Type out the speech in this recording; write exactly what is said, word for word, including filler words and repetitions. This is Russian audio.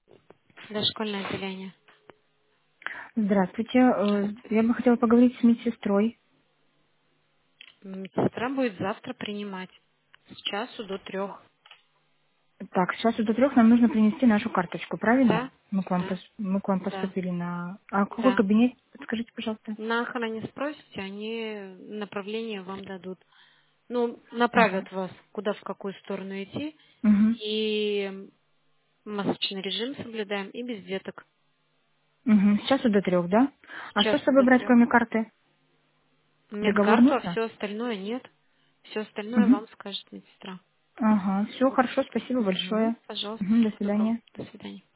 Дошкольное отделение. Здравствуйте. Э, Я бы хотела поговорить с медсестрой. Медсестра будет завтра принимать с часу до трех. Так, сейчас до трех нам нужно принести нашу карточку, правильно? Да? Мы к вам, Да. пос- мы к вам Да. поступили на... А какой Да. кабинет? Подскажите, пожалуйста. На охране спросите, они направление вам дадут. Ну, Ага. направят вас, куда, в какую сторону идти. Угу. И масочный режим соблюдаем, и без деток. Угу. С часу до трех, да? С А что с часу собой до брать, трех. кроме карты? Договор Медкарту, а нужно? все остальное нет. Все остальное Угу. вам скажет медсестра. Ага. Все, хорошо, спасибо Угу. большое. Пожалуйста, Угу. До всего доброго. свидания. До свидания.